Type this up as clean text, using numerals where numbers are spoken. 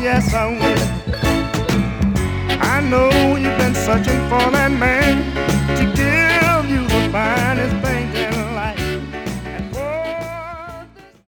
yes, I will. I know you've been searching for that man to give